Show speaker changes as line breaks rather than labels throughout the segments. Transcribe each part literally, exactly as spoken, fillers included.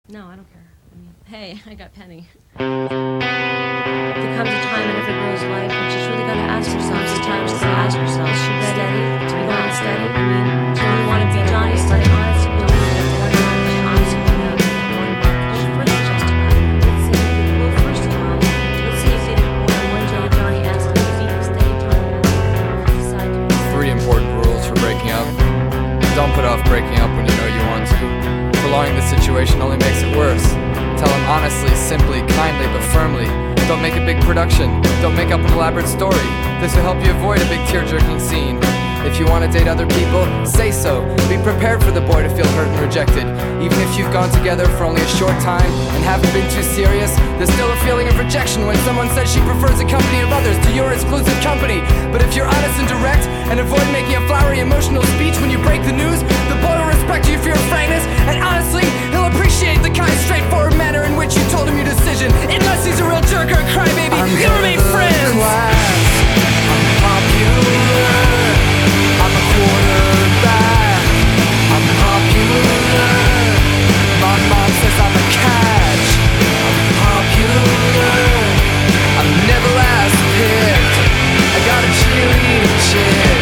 No, I don't care. I mean, hey, I got Penny. There comes a time in every girl's life when she's really got to ask herself, sometimes to ask herself, is she steady? To be not steady? I mean, do you want to be Johnny steady? Honest, you know, one month, honestly, one month, one month. First, just about it. Let's see, well, first of all, let's see if it, when Johnny Johnny asks me if he can stay, Johnny decide to.
Three important rules for breaking up. Don't put off breaking up when you know you want to. Prolonging the situation only makes it worse. Tell him honestly, simply, kindly, but firmly. Don't make a big production. Don't make up an elaborate story. This will help you avoid a big tear-jerking scene. If you want to date other people, say so. Be prepared for the boy to feel hurt and rejected. Even if you've gone together for only a short time and haven't been too serious, there's still a feeling of rejection when someone says she prefers the company of others to your exclusive company. But if you're honest and direct and avoid making a flowery emotional speech when you break the news, the boy will respect you for your frankness, and honestly, he'll appreciate the kind, straightforward manner in which you told him your decision. Unless he's a real jerk or a crybaby, you'll remain friends. I'm popular. I'm a quarterback. I'm popular. My mom says I'm a catch. I'm popular. I'm never last picked. I got a cheerleading chick.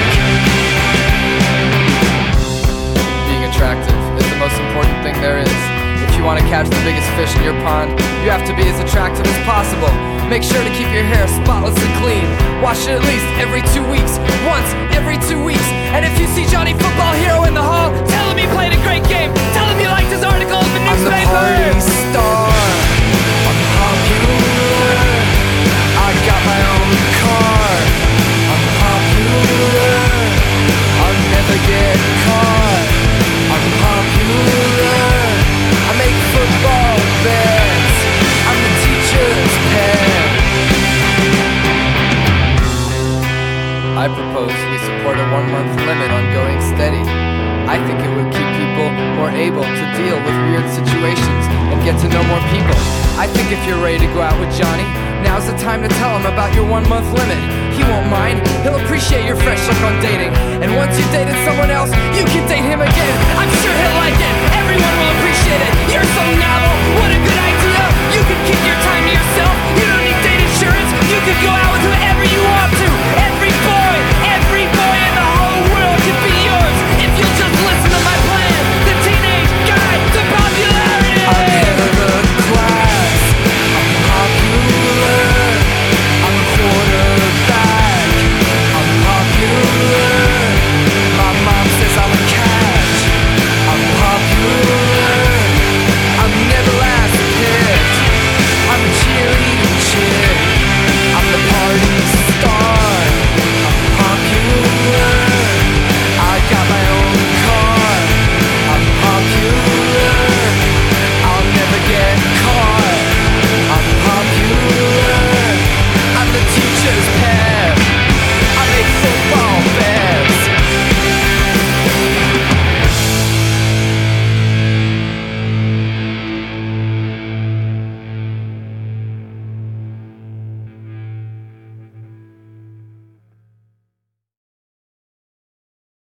Being attractive is the most important thing there is. If you want to catch the biggest fish in your pond, you have to be as attractive as possible. Make sure to keep your hair spotless and clean. Wash it at least every two weeks. Once every two weeks. And if you see Johnny Football Hero in the hall, tell him he played a great game. Tell him you liked his article in the newspaper. I'm the party star. I'm popular. I got my own car. I'm popular. I'll never get caught. I'm popular. I make football bets. I'm the teacher's pet. I propose we support a one-month limit on going steady. I think it would keep people more able to deal with weird situations and get to know more people. I think if you're ready to go out with Johnny, now's the time to tell him about your one-month limit. He won't mind. He'll appreciate your fresh look on dating. And once you've dated someone else, you can date him again. I'm sure he'll like it. Everyone will appreciate it. You're